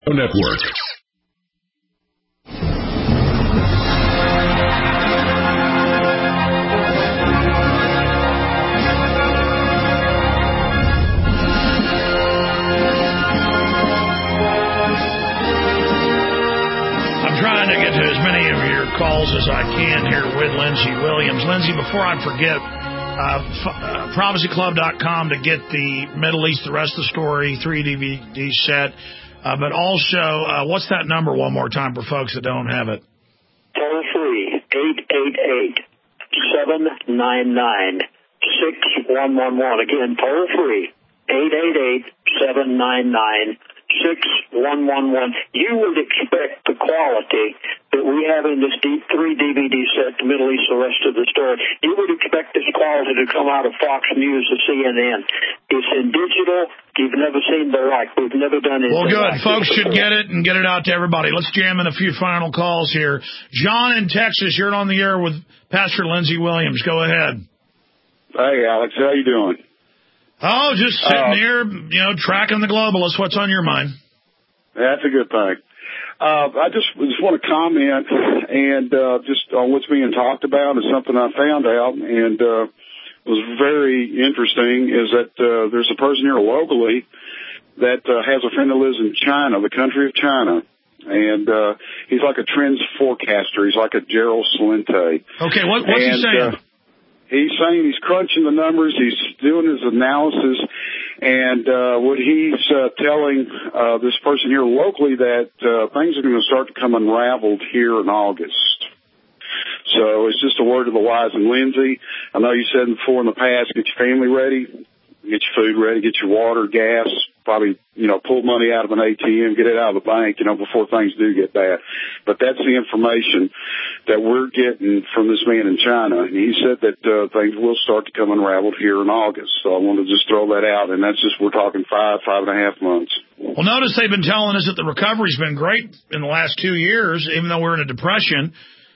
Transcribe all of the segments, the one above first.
Network. Trying to get to as many of your calls as I can here with Lindsey Williams. Lindsey, before I forget, prophecyclub.com to get the Middle East, the rest of the story, 3 DVD set. But also, what's that number one more time for folks that don't have it? Toll free, 888-799-6111. Again, toll free, 888-799-6111. You would expect the quality that we have in this 3 DVD set, the Middle East, the rest of the story. You would expect this quality to come out of Fox News or CNN. It's in digital. You've never seen the like. We've never done it. Well, good. Folks should get it and get it out to everybody. Let's jam in a few final calls here. John in Texas, you're on the air with Pastor Lindsey Williams. Go ahead. Hey, Alex. How you doing? Oh, just sitting here, tracking the globalists. What's on your mind? That's a good thing. I just want to comment and just on what's being talked about is something I found out and was very interesting is that there's a person here locally that has a friend that lives in China, the country of China. And he's like a trends forecaster. He's like a Gerald Celente. Okay, what's he saying? He's saying he's crunching the numbers, he's doing his analysis, and what he's telling this person here locally that things are going to start to come unraveled here in August. So it's just a word of the wise. And Lindsey, I know you said before in the past, get your family ready, get your food ready, get your water, gas, probably, pull money out of an ATM, get it out of the bank, before things do get bad. But that's the information that we're getting from this man in China. And he said that things will start to come unraveled here in August. So I wanted to just throw that out. And that's just, we're talking 5.5 months. Well, notice they've been telling us that the recovery's been great in the last 2 years, even though we're in a depression.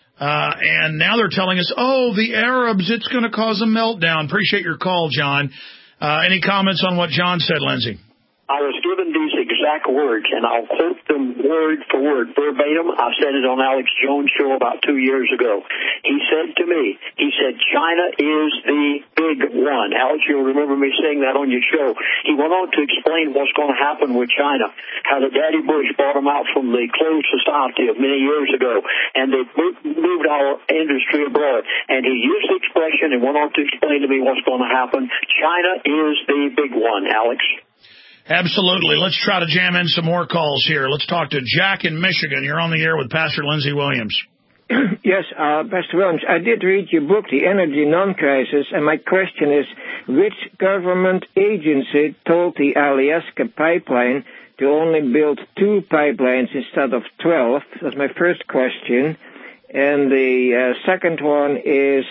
And now they're telling us, the Arabs, it's going to cause a meltdown. Appreciate your call, John. Any comments on what John said, Lindsey? I was given these exact words, and I'll quote them word for word, verbatim. I said it on Alex Jones' show about 2 years ago. He said to me, China is the big one. Alex, you'll remember me saying that on your show. He went on to explain what's going to happen with China, how the Daddy Bush brought them out from the closed society of many years ago, and they moved our industry abroad. And he used the expression and went on to explain to me what's going to happen. China is the big one, Alex. Absolutely. Let's try to jam in some more calls here. Let's talk to Jack in Michigan. You're on the air with Pastor Lindsey Williams. Yes, Pastor Williams, I did read your book, The Energy Non-Crisis, and my question is, which government agency told the Alaska pipeline to only build 2 pipelines instead of 12? That's my first question. And the second one is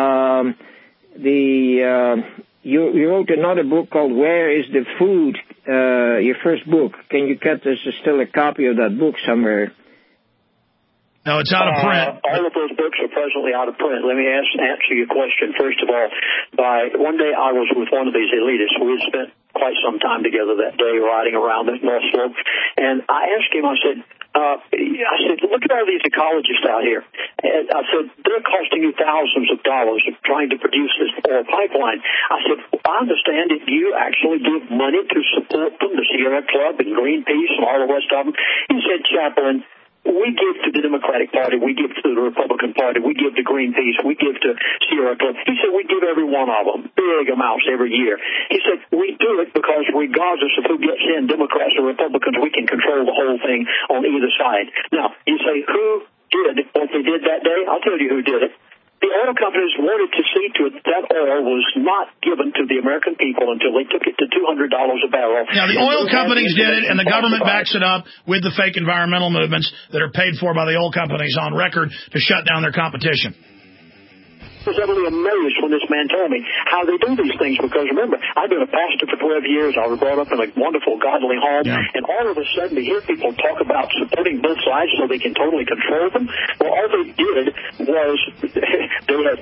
you wrote another book called Where is the Food? Your first book. Can you get us still a copy of that book somewhere? No, it's out of print. All of those books are presently out of print. Let me answer your question. First of all, one day I was with one of these elitists. We had spent quite some time together that day riding around the North Slope. And I asked him, I said, look at all these ecologists out here. And I said, they're costing you thousands of dollars trying to produce this oil pipeline. I said, I understand if you actually give money to support them, the Sierra Club and Greenpeace and all the rest of them. He said, Chaplain, we give to the Democratic Party, we give to the Republican Party, we give to Greenpeace, we give to Sierra Club. He said, we give every one of them, big amounts every year. He said, we do it because regardless of who gets in, Democrats or Republicans, we can control the whole thing on either side. Now, you say, who did what they did that day? I'll tell you who did it. The oil companies wanted to see to it that oil was not given to the American people until they took it to $200 a barrel. Now, the oil companies did it, and the government backs it up with the fake environmental movements that are paid for by the oil companies on record to shut down their competition. I was utterly amazed when this man told me how they do these things, because remember, I've been a pastor for 12 years. I was brought up in a wonderful, godly home, and all of a sudden to hear people talk about supporting both sides so they can totally control them. Well, all they did was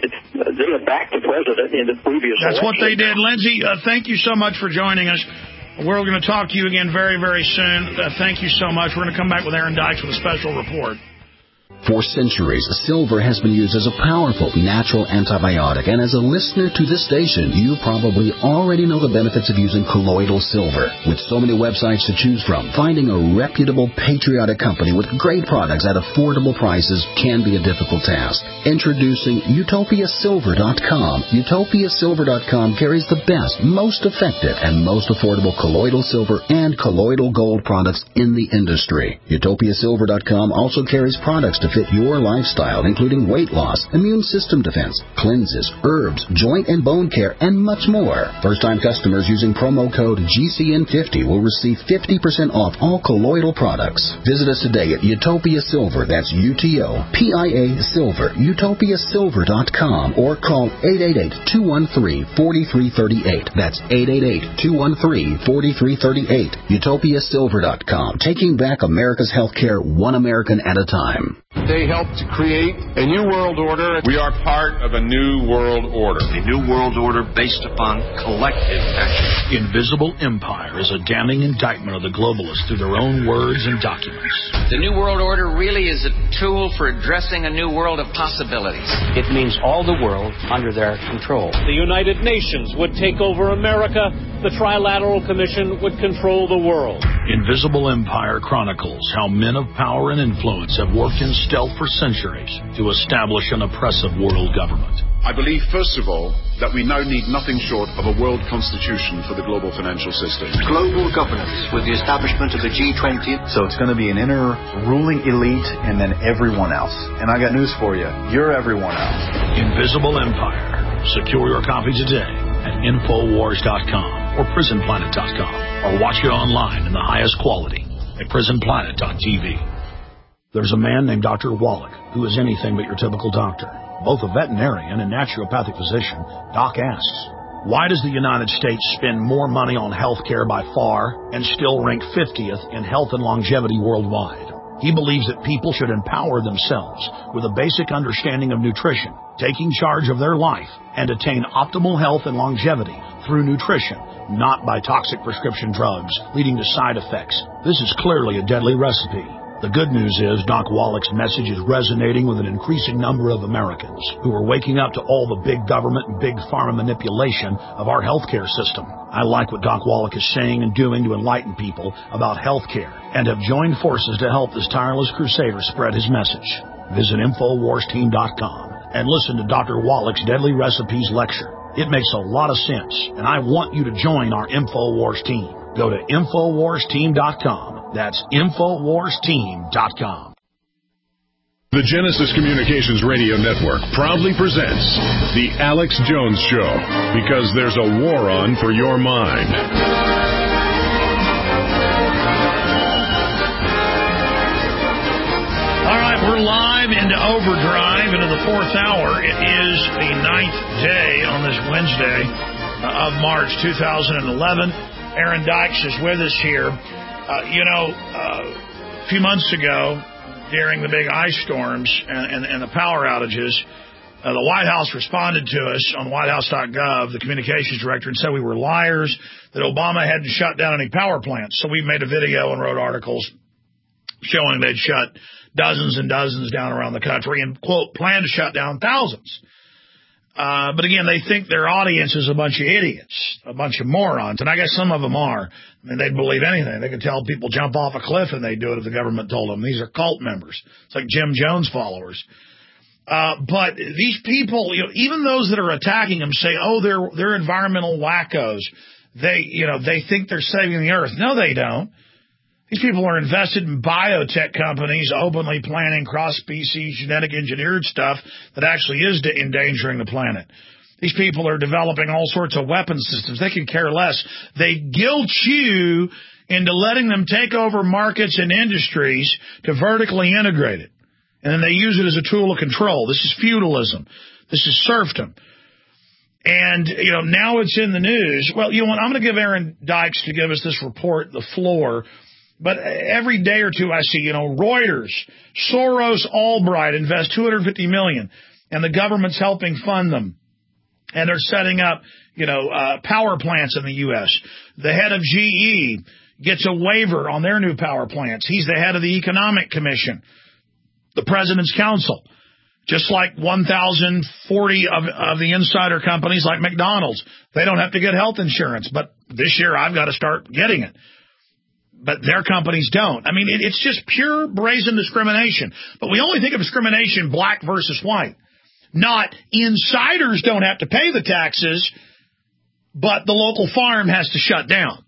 they had backed the president in the previous election. That's what they did. Lindsey, thank you so much for joining us. We're going to talk to you again very, very soon. Thank you so much. We're going to come back with Aaron Dykes with a special report. For centuries, silver has been used as a powerful natural antibiotic, and as a listener to this station, you probably already know the benefits of using colloidal silver. With so many websites to choose from, finding a reputable, patriotic company with great products at affordable prices can be a difficult task. Introducing UtopiaSilver.com. UtopiaSilver.com carries the best, most effective, and most affordable colloidal silver and colloidal gold products in the industry. UtopiaSilver.com also carries products to fit your lifestyle, including weight loss, immune system defense, cleanses, herbs, joint and bone care, and much more. First-time customers using promo code GCN50 will receive 50% off all colloidal products. Visit us today at Utopia Silver, that's UTOPIA Silver, UtopiaSilver.com, or call 888-213-4338. That's 888-213-4338. UtopiaSilver.com, taking back America's healthcare one American at a time. They helped to create a new world order. We are part of a new world order. A new world order based upon collective action. Invisible Empire is a damning indictment of the globalists through their own words and documents. The new world order really is a tool for addressing a new world of possibilities. It means all the world under their control. The United Nations would take over America. The Trilateral Commission would control the world. Invisible Empire chronicles how men of power and influence have worked in stealth for centuries to establish an oppressive world government. I believe, first of all, that we now need nothing short of a world constitution for the global financial system. Global governance with the establishment of the G20. So it's going to be an inner ruling elite and then everyone else. And I got news for you. You're everyone else. Invisible Empire. Secure your copy today at Infowars.com or PrisonPlanet.com, or watch it online in the highest quality at PrisonPlanet.tv. There's a man named Dr. Wallach who is anything but your typical doctor. Both a veterinarian and naturopathic physician, Doc asks, why does the United States spend more money on health care by far and still rank 50th in health and longevity worldwide? He believes that people should empower themselves with a basic understanding of nutrition, taking charge of their life, and attain optimal health and longevity through nutrition, not by toxic prescription drugs leading to side effects. This is clearly a deadly recipe. The good news is Doc Wallach's message is resonating with an increasing number of Americans who are waking up to all the big government and big pharma manipulation of our healthcare system. I like what Doc Wallach is saying and doing to enlighten people about healthcare and have joined forces to help this tireless crusader spread his message. Visit InfoWarsTeam.com and listen to Dr. Wallach's Deadly Recipes lecture. It makes a lot of sense, and I want you to join our InfoWars team. Go to InfoWarsTeam.com. That's InfoWarsTeam.com. The Genesis Communications Radio Network proudly presents The Alex Jones Show, because there's a war on for your mind. All right, we're live into overdrive into the fourth hour. It is the 9th day on this Wednesday of March 2011. Aaron Dykes is with us here. A few months ago, during the big ice storms and the power outages, the White House responded to us on whitehouse.gov, the communications director, and said we were liars, that Obama hadn't shut down any power plants. So we made a video and wrote articles showing they'd shut dozens and dozens down around the country and, quote, plan to shut down thousands. But again, they think their audience is a bunch of idiots, a bunch of morons, and I guess some of them are. I mean, they'd believe anything. They could tell people jump off a cliff and they'd do it if the government told them. These are cult members. It's like Jim Jones followers. But these people, even those that are attacking them say, oh, they're environmental wackos. They think they're saving the earth. No, they don't. These people are invested in biotech companies openly planning cross-species genetic engineered stuff that actually is endangering the planet. These people are developing all sorts of weapon systems. They can care less. They guilt you into letting them take over markets and industries to vertically integrate it. And then they use it as a tool of control. This is feudalism. This is serfdom. And, now it's in the news. Well, I'm going to give Aaron Dykes to give us this report, the floor. But every day or two I see, Reuters, Soros Albright invest $250 million, and the government's helping fund them. And they're setting up, power plants in the U.S. The head of GE gets a waiver on their new power plants. He's the head of the Economic Commission, the President's Council. Just like 1,040 of the insider companies like McDonald's. They don't have to get health insurance, but this year I've got to start getting it. But their companies don't. I mean, it's just pure brazen discrimination. But we only think of discrimination black versus white. Not insiders don't have to pay the taxes, but the local farm has to shut down.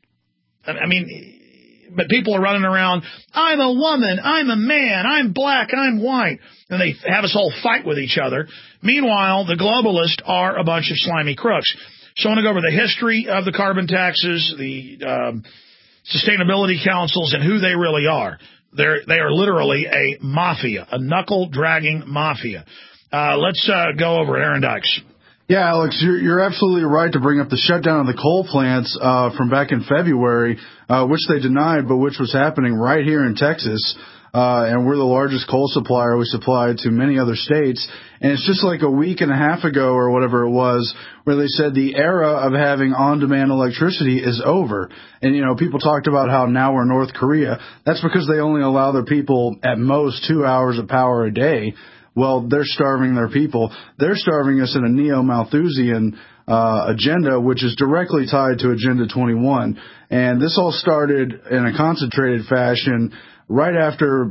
I mean, but people are running around, I'm a woman, I'm a man, I'm black, I'm white. And they have us all fight with each other. Meanwhile, the globalists are a bunch of slimy crooks. So I want to go over the history of the carbon taxes, the sustainability councils, and who they really are. They are literally a mafia, a knuckle-dragging mafia. Let's go over it. Aaron Dykes. Yeah, Alex, you're absolutely right to bring up the shutdown of the coal plants from back in February, which they denied, but which was happening right here in Texas. And we're the largest coal supplier. We supply to many other states. And it's just like a week and a half ago or whatever it was where they said the era of having on-demand electricity is over. And, people talked about how now we're North Korea. That's because they only allow their people at most 2 hours of power a day. Well, they're starving their people. They're starving us in a neo-Malthusian agenda, which is directly tied to Agenda 21. And this all started in a concentrated fashion right after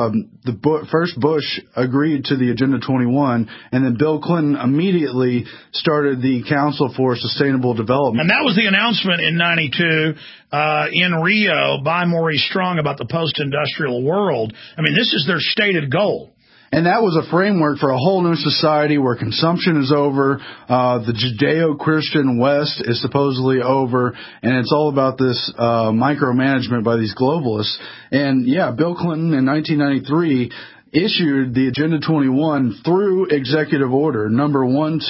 first Bush agreed to the Agenda 21, and then Bill Clinton immediately started the Council for Sustainable Development. And that was the announcement in 92 in Rio by Maurice Strong about the post-industrial world. I mean, this is their stated goal. And that was a framework for a whole new society where consumption is over, the Judeo-Christian West is supposedly over, and it's all about this micromanagement by these globalists. And, yeah, Bill Clinton in 1993 issued the Agenda 21 through executive order number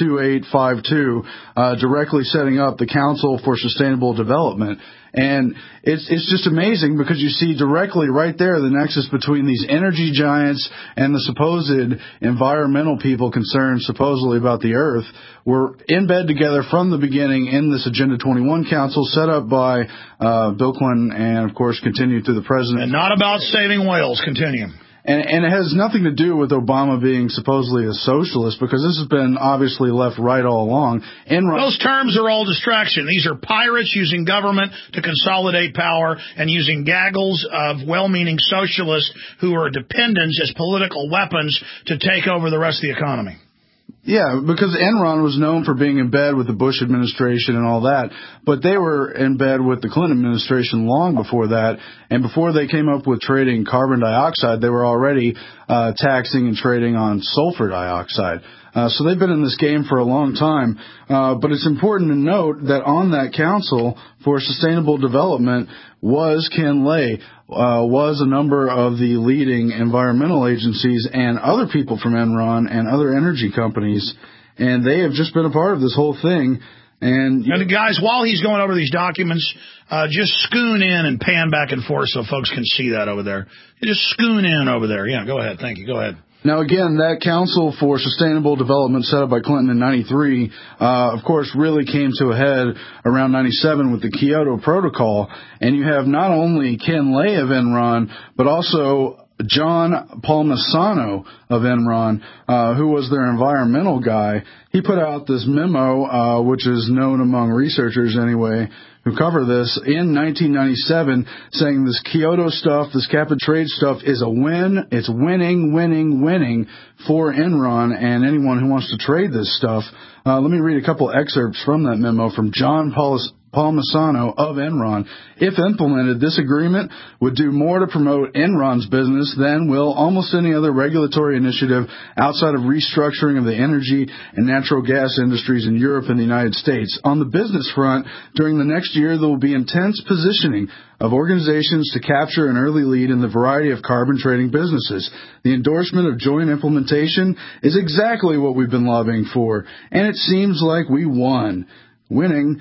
12852, directly setting up the Council for Sustainable Development. And it's just amazing because you see directly right there the nexus between these energy giants and the supposed environmental people concerned supposedly about the earth. We're in bed together from the beginning in this Agenda 21 Council set up by Bill Clinton and, of course, continued through the president. And not about saving whales. Continue. And it has nothing to do with Obama being supposedly a socialist, because this has been obviously left right all along. Those terms are all distraction. These are pirates using government to consolidate power and using gaggles of well-meaning socialists who are dependents as political weapons to take over the rest of the economy. Yeah, because Enron was known for being in bed with the Bush administration and all that, but they were in bed with the Clinton administration long before that, and before they came up with trading carbon dioxide, they were already taxing and trading on sulfur dioxide. So they've been in this game for a long time, but it's important to note that on that Council for Sustainable Development was Ken Lay, was a number of the leading environmental agencies and other people from Enron and other energy companies, and they have just been a part of this whole thing. And guys, while he's going over these documents, just scoon in and pan back and forth so folks can see that over there. Just scoon in over there. Yeah, go ahead. Thank you. Go ahead. Now, again, that Council for Sustainable Development set up by Clinton in 93, of course, really came to a head around 97 with the Kyoto Protocol. And you have not only Ken Lay of Enron, but also John Palmisano of Enron, who was their environmental guy. He put out this memo, which is known among researchers anyway, who cover this, in 1997, saying this Kyoto stuff, this cap and trade stuff is a win. It's winning, winning, winning for Enron and anyone who wants to trade this stuff. Let me read a couple excerpts from that memo from John Palmisano of Enron. If implemented, this agreement would do more to promote Enron's business than will almost any other regulatory initiative outside of restructuring of the energy and natural gas industries in Europe and the United States. On the business front, during the next year, there will be intense positioning of organizations to capture an early lead in the variety of carbon trading businesses. The endorsement of joint implementation is exactly what we've been lobbying for, and it seems like we won. Winning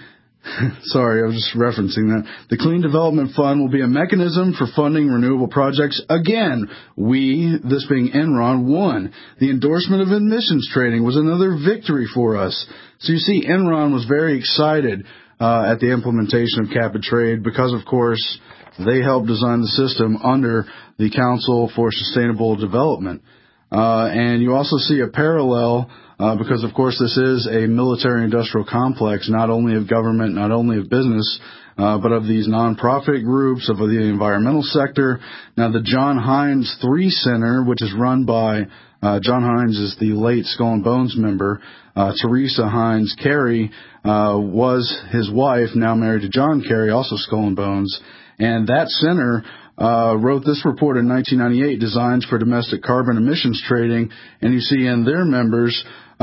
Sorry, I was just referencing that. The Clean Development Fund will be a mechanism for funding renewable projects. Again, we, this being Enron, won. The endorsement of emissions trading was another victory for us. So you see, Enron was very excited at the implementation of cap and trade because, of course, they helped design the system under the Council for Sustainable Development. And you also see a parallel because, of course, this is a military-industrial complex, not only of government, not only of business, but of these nonprofit groups, of the environmental sector. Now, the John Hines III Center, which is run by John Hines is the late Skull and Bones member. Teresa Hines Carey was his wife, now married to John Kerry, also Skull and Bones. And that center wrote this report in 1998, Designs for Domestic Carbon Emissions Trading, and you see in their members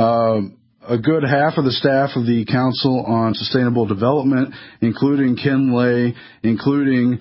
a good half of the staff of the Council on Sustainable Development, including Ken Lay, including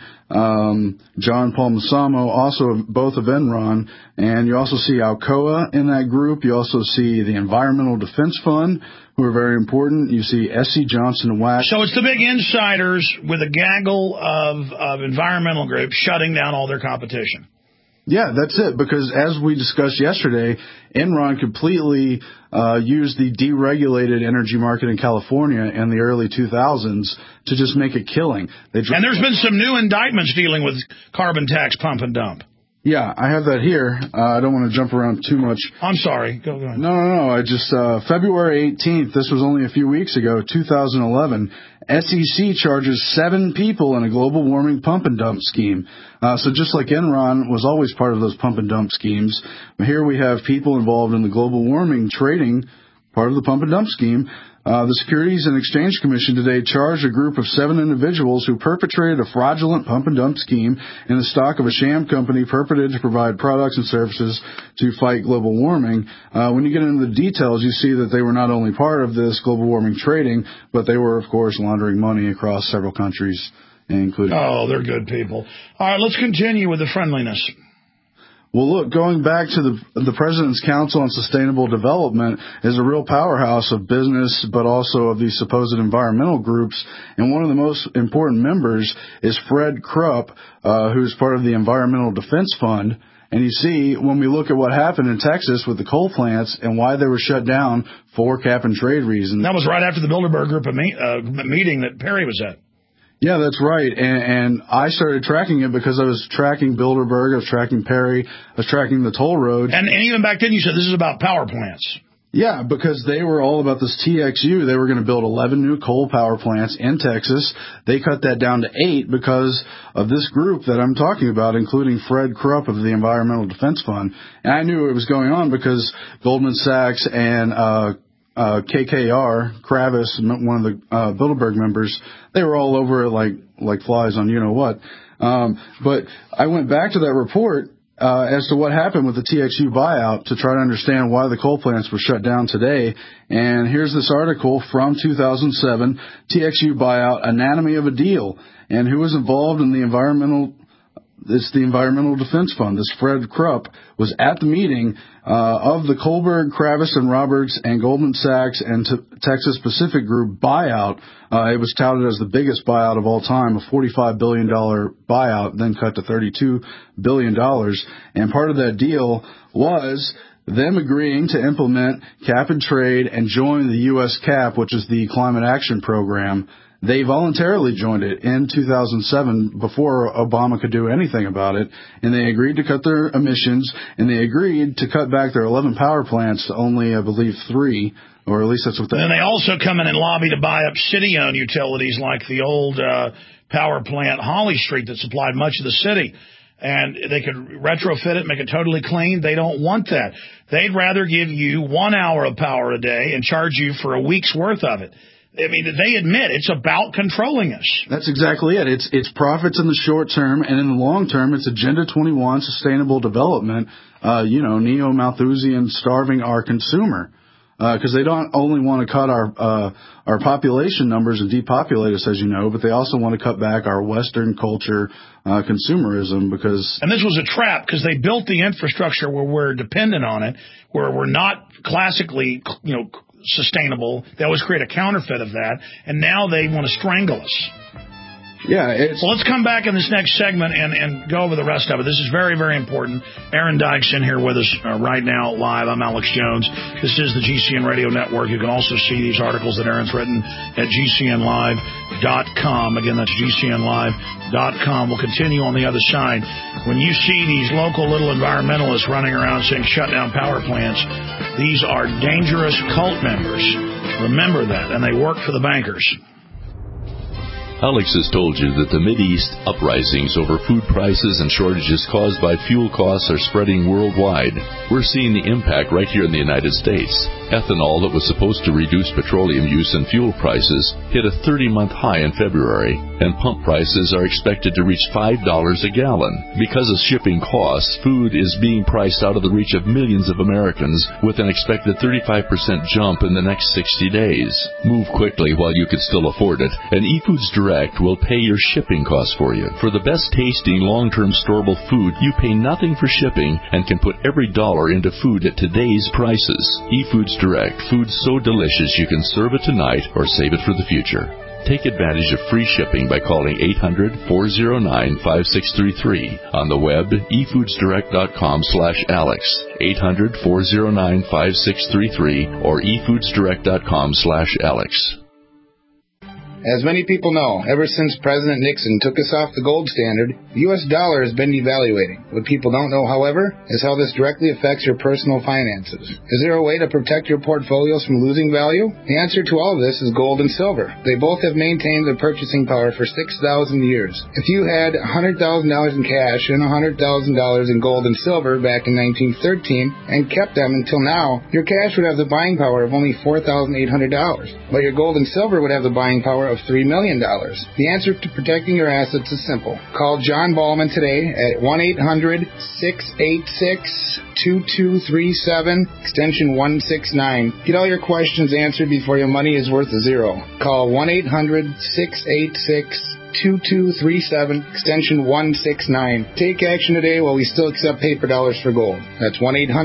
John Palmisano, also both of Enron, and you also see Alcoa in that group. You also see the Environmental Defense Fund, who are very important. You see S.C. Johnson & Wax. So it's the big insiders with a gaggle of environmental groups shutting down all their competition. Yeah, that's it, because as we discussed yesterday, Enron completely used the deregulated energy market in California in the early 2000s to just make a killing. And there's been some new indictments dealing with carbon tax pump and dump. Yeah, I have that here. I don't want to jump around too much. I'm sorry. Go ahead. No. I just, February 18th, this was only a few weeks ago, 2011, SEC charges 7 people in a global warming pump and dump scheme. So just like Enron was always part of those pump and dump schemes, here we have people involved in the global warming trading, part of the pump and dump scheme. The Securities and Exchange Commission today charged a group of 7 individuals who perpetrated a fraudulent pump and dump scheme in the stock of a sham company purported to provide products and services to fight global warming. When you get into the details, you see that they were not only part of this global warming trading, but they were, of course, laundering money across several countries, including... Oh, they're good people. All right, let's continue with the friendliness. Well, look, going back to the President's Council on Sustainable Development is a real powerhouse of business, but also of these supposed environmental groups. And one of the most important members is Fred Krupp, who's part of the Environmental Defense Fund. And you see, when we look at what happened in Texas with the coal plants and why they were shut down for cap and trade reasons. That was right after the Bilderberg Group meeting that Perry was at. Yeah, that's right. And I started tracking it because I was tracking Bilderberg, I was tracking Perry, I was tracking the toll road. And even back then you said this is about power plants. Yeah, because they were all about this TXU. They were going to build 11 new coal power plants in Texas. They cut that down to 8 because of this group that I'm talking about, including Fred Krupp of the Environmental Defense Fund. And I knew it was going on because Goldman Sachs and KKR, Kravis, one of the Bilderberg members, they were all over it like flies on you-know-what. But I went back to that report as to what happened with the TXU buyout to try to understand why the coal plants were shut down today. And here's this article from 2007, TXU buyout, Anatomy of a Deal. And who was involved in the Environmental Defense Fund. This Fred Krupp was at the meeting of the Kohlberg, Kravis, and Roberts and Goldman Sachs and Texas Pacific Group buyout. It was touted as the biggest buyout of all time, a $45 billion buyout, then cut to $32 billion. And part of that deal was them agreeing to implement cap and trade and join the U.S. CAP, which is the Climate Action Program. They voluntarily joined it in 2007 before Obama could do anything about it, and they agreed to cut their emissions, and they agreed to cut back their 11 power plants to only, I believe, 3, or at least that's what they... And they also come in and lobby to buy up city-owned utilities like the old power plant Holly Street that supplied much of the city. And they could retrofit it, make it totally clean. They don't want that. They'd rather give you 1 hour of power a day and charge you for a week's worth of it. I mean, they admit it's about controlling us. That's exactly it. It's profits in the short term, and in the long term, it's Agenda 21, sustainable development, neo-Malthusian starving our consumer. Because they don't only want to cut our population numbers and depopulate us, as you know, but they also want to cut back our Western culture, consumerism, because... And this was a trap, because they built the infrastructure where we're dependent on it, where we're not classically, sustainable. They always create a counterfeit of that, and now they want to strangle us. Yeah. So let's come back in this next segment and go over the rest of it. This is very, very important. Aaron Dykes in here with us right now live. I'm Alex Jones. This is the GCN Radio Network. You can also see these articles that Aaron's written at GCNlive.com. Again, that's GCNlive.com. We'll continue on the other side. When you see these local little environmentalists running around saying shut down power plants, these are dangerous cult members. Remember that, and they work for the bankers. Alex has told you that the Mideast uprisings over food prices and shortages caused by fuel costs are spreading worldwide. We're seeing the impact right here in the United States. Ethanol that was supposed to reduce petroleum use and fuel prices hit a 30-month high in February, and pump prices are expected to reach $5 a gallon. Because of shipping costs, food is being priced out of the reach of millions of Americans with an expected 35% jump in the next 60 days. Move quickly while you can still afford it, and eFoods Direct will pay your shipping costs for you. For the best tasting long-term storable food, you pay nothing for shipping and can put every dollar into food at today's prices. eFoods Direct, food so delicious you can serve it tonight or save it for the future. Take advantage of free shipping by calling 800-409-5633. On the web, efoodsdirect.com/Alex, 800-409-5633, or efoodsdirect.com/Alex. As many people know, ever since President Nixon took us off the gold standard, the U.S. dollar has been devaluating. What people don't know, however, is how this directly affects your personal finances. Is there a way to protect your portfolios from losing value? The answer to all of this is gold and silver. They both have maintained their purchasing power for 6,000 years. If you had $100,000 in cash and $100,000 in gold and silver back in 1913 and kept them until now, your cash would have the buying power of only $4,800, but your gold and silver would have the buying power of $3 million. The answer to protecting your assets is simple. Call John Ballman today at 1-800-686-2237, extension 169. Get all your questions answered before your money is worth a zero. Call 1-800-686-2237, extension 169. Take action today while we still accept paper dollars for gold. That's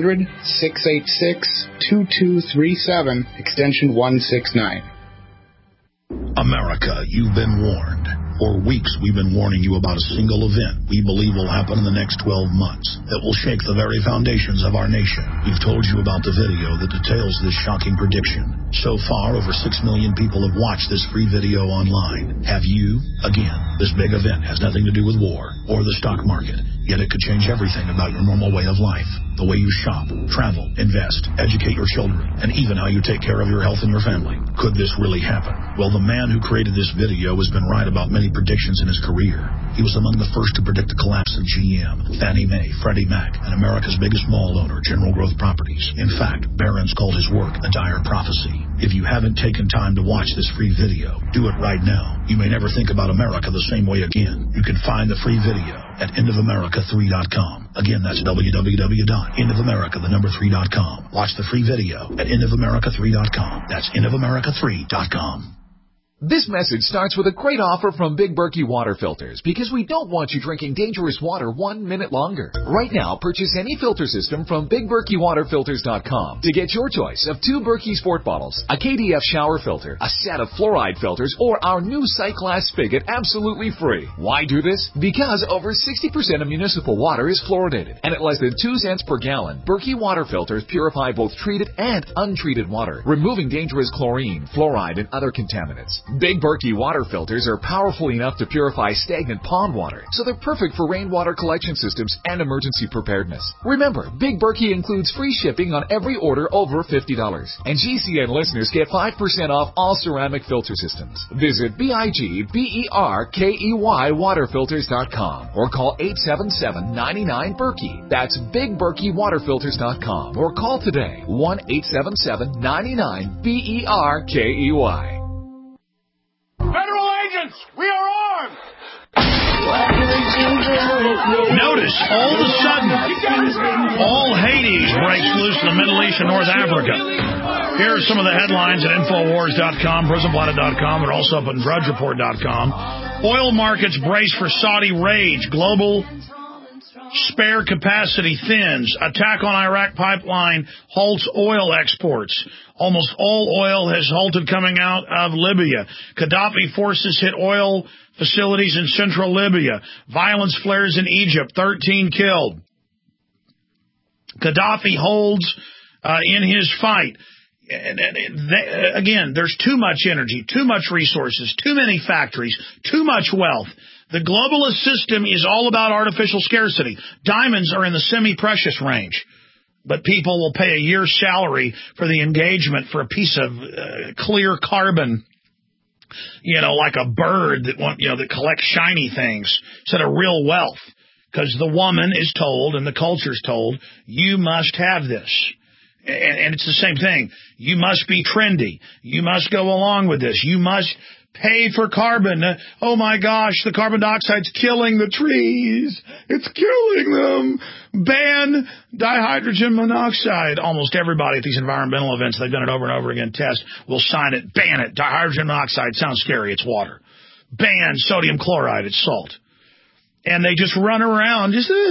1-800-686-2237, extension 169. America, you've been warned. For weeks, we've been warning you about a single event we believe will happen in the next 12 months that will shake the very foundations of our nation. We've told you about the video that details this shocking prediction. So far, over 6 million people have watched this free video online. Have you? Again, this big event has nothing to do with war or the stock market, yet it could change everything about your normal way of life. The way you shop, travel, invest, educate your children, and even how you take care of your health and your family. Could this really happen? Well, the man who created this video has been right about many predictions in his career. He was among the first to predict the collapse of GM, Fannie Mae, Freddie Mac, and America's biggest mall owner, General Growth Properties. In fact, Barron's called his work a dire prophecy. If you haven't taken time to watch this free video, do it right now. You may never think about America the same way again. You can find the free video at endofamerica3.com. Again, that's www.endofamerica3.com. Watch the free video at endofamerica3.com. That's endofamerica3.com. This message starts with a great offer from Big Berkey Water Filters, because we don't want you drinking dangerous water 1 minute longer. Right now, purchase any filter system from BigBerkeyWaterFilters.com to get your choice of 2 Berkey Sport bottles, a KDF shower filter, a set of fluoride filters, or our new sight glass spigot absolutely free. Why do this? Because over 60% of municipal water is fluoridated, and at less than 2 cents per gallon, Berkey Water Filters purify both treated and untreated water, removing dangerous chlorine, fluoride, and other contaminants. Big Berkey water filters are powerful enough to purify stagnant pond water, so they're perfect for rainwater collection systems and emergency preparedness. Remember, Big Berkey includes free shipping on every order over $50, and GCN listeners get 5% off all ceramic filter systems. Visit BigBerkeyWaterFilters.com or call 877-99-BERKEY. That's BigBerkeyWaterFilters.com or call today 1-877-99-BERKEY. Federal agents, we are armed! Notice, all of a sudden, all Hades breaks loose in the Middle East and North Africa. Here are some of the headlines at Infowars.com, PrisonPlanet.com, and also up on DrudgeReport.com. Oil markets brace for Saudi rage. Global Spare capacity thins. Attack on Iraq pipeline halts oil exports. Almost all oil has halted coming out of Libya. Gaddafi forces hit oil facilities in central Libya. Violence flares in Egypt. 13 killed. Gaddafi holds in his fight. Again, there's too much energy, too much resources, too many factories, too much wealth. The globalist system is all about artificial scarcity. Diamonds are in the semi-precious range, but people will pay a year's salary for the engagement for a piece of clear carbon, like a bird that collects shiny things instead of real wealth. Because the woman is told and the culture's told, you must have this. And it's the same thing. You must be trendy. You must go along with this. You must pay for carbon. Oh, my gosh, the carbon dioxide's killing the trees. It's killing them. Ban dihydrogen monoxide. Almost everybody at these environmental events, they've done it over and over again, test, will sign it, ban it. Dihydrogen monoxide sounds scary. It's water. Ban sodium chloride. It's salt. And they just run around,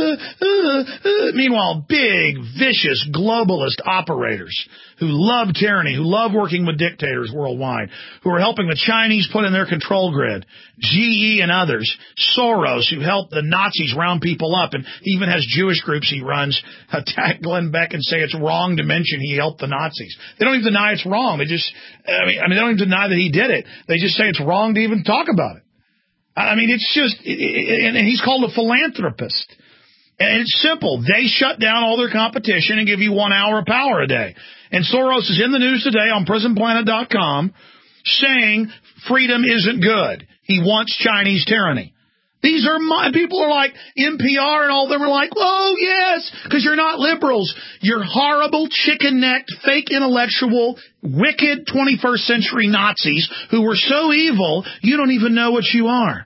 meanwhile, big, vicious, globalist operators who love tyranny, who love working with dictators worldwide, who are helping the Chinese put in their control grid, GE and others, Soros, who helped the Nazis round people up, and he even has Jewish groups he runs, attack Glenn Beck and say it's wrong to mention he helped the Nazis. They don't even deny it's wrong. They just, they don't even deny that he did it. They just say it's wrong to even talk about it. It's just, and he's called a philanthropist. And it's simple. They shut down all their competition and give you 1 hour of power a day. And Soros is in the news today on PrisonPlanet.com saying freedom isn't good. He wants Chinese tyranny. These are people are like NPR and all of them are like, oh, yes, because you're not liberals. You're horrible, chicken-necked, fake intellectual, wicked 21st century Nazis who were so evil you don't even know what you are.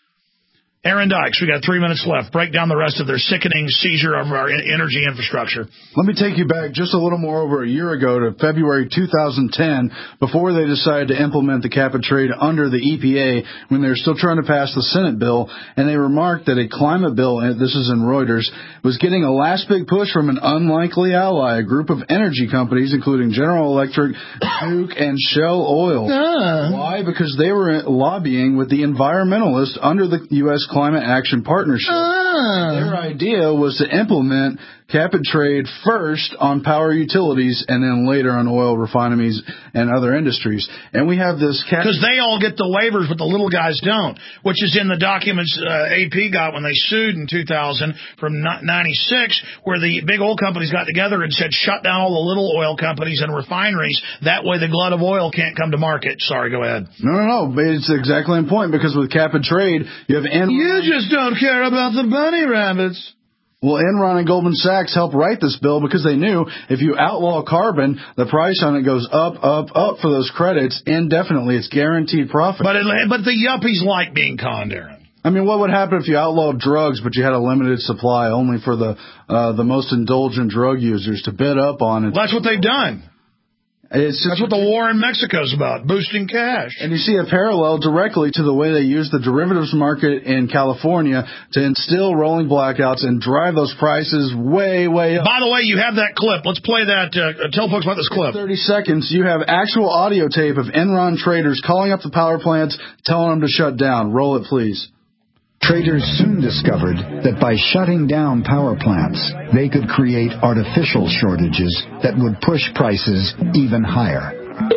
Aaron Dykes, we got 3 minutes left. Break down the rest of their sickening seizure of our energy infrastructure. Let me take you back just a little more over a year ago to February 2010, before they decided to implement the cap and trade under the EPA, when they were still trying to pass the Senate bill, and they remarked that a climate bill, and this is in Reuters, was getting a last big push from an unlikely ally, a group of energy companies, including General Electric, Duke, and Shell Oil. Why? Because they were lobbying with the environmentalists under the U.S. Climate Action Partnership. Their idea was to implement cap and trade first on power utilities and then later on oil refineries and other industries. And we have this because they all get the waivers, but the little guys don't, which is in the documents AP got when they sued in 2000 from 96, where the big oil companies got together and said, shut down all the little oil companies and refineries. That way the glut of oil can't come to market. Sorry, go ahead. No. It's exactly the point, because with cap and trade, you have You just don't care about the bunny rabbits. Well, Enron and Goldman Sachs helped write this bill because they knew if you outlaw carbon, the price on it goes up for those credits indefinitely. It's guaranteed profit. But the yuppies like being conned, Aaron. What would happen if you outlawed drugs, but you had a limited supply only for the most indulgent drug users to bid up on it? Well, that's what they've done. That's what the war in Mexico is about, boosting cash. And you see a parallel directly to the way they use the derivatives market in California to instill rolling blackouts and drive those prices way, way up. By the way, you have that clip. Let's play that. Tell folks about this clip. 30 seconds. You have actual audio tape of Enron traders calling up the power plants, telling them to shut down. Roll it, please. Traders soon discovered that by shutting down power plants, they could create artificial shortages that would push prices even higher.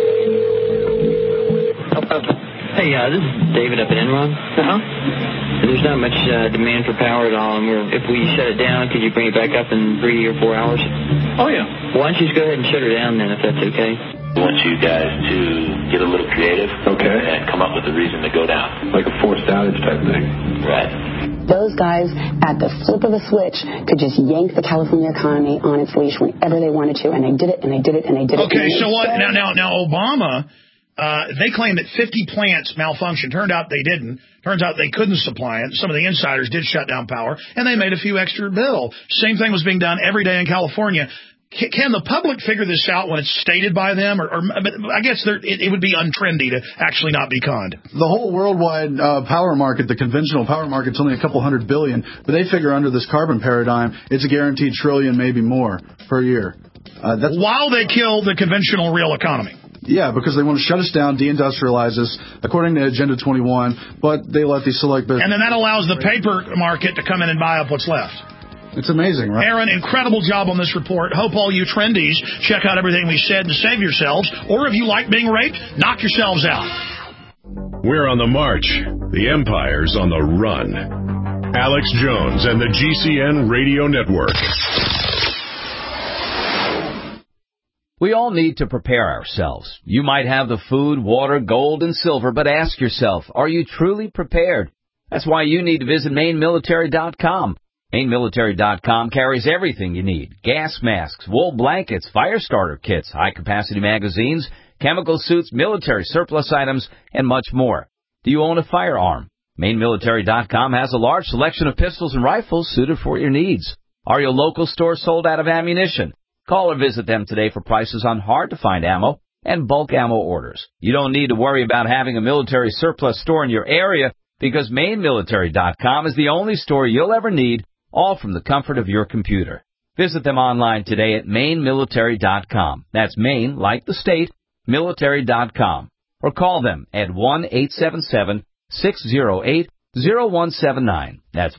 Hey, this is David up at Enron. There's not much demand for power at all, and if we shut it down, could you bring it back up in 3 or 4 hours? Oh, yeah. Why don't you just go ahead and shut her down then, if that's okay? I want you guys to get a little creative, and come up with a reason to go down. Like a forced outage type thing. Right. Those guys, at the flip of a switch, could just yank the California economy on its leash whenever they wanted to, and they did it, and they did it, and they did it. Okay, so what? Now, Obama, they claimed that 50 plants malfunctioned. Turned out they didn't. Turns out they couldn't supply it. Some of the insiders did shut down power, and they made a few extra bill. Same thing was being done every day in California. Can the public figure this out when it's stated by them? Or I guess it would be untrendy to actually not be conned. The whole worldwide power market, the conventional power market's only a couple $100 billion, but they figure under this carbon paradigm, it's a guaranteed trillion, maybe more per year. While they kill the conventional real economy. Yeah, because they want to shut us down, deindustrialize us, according to Agenda 21, but they let these select businesses. And then that allows the paper market to come in and buy up what's left. It's amazing, right? Aaron, incredible job on this report. Hope all you trendies check out everything we said to save yourselves. Or if you like being raped, knock yourselves out. We're on the march. The empire's on the run. Alex Jones and the GCN Radio Network. We all need to prepare ourselves. You might have the food, water, gold, and silver, but ask yourself, are you truly prepared? That's why you need to visit MaineMilitary.com. MaineMilitary.com carries everything you need. Gas masks, wool blankets, fire starter kits, high-capacity magazines, chemical suits, military surplus items, and much more. Do you own a firearm? MaineMilitary.com has a large selection of pistols and rifles suited for your needs. Are your local stores sold out of ammunition? Call or visit them today for prices on hard-to-find ammo and bulk ammo orders. You don't need to worry about having a military surplus store in your area because MaineMilitary.com is the only store you'll ever need, all from the comfort of your computer. Visit them online today at MaineMilitary.com. That's Maine, like the state, military.com. Or call them at 1-877-608-0179. That's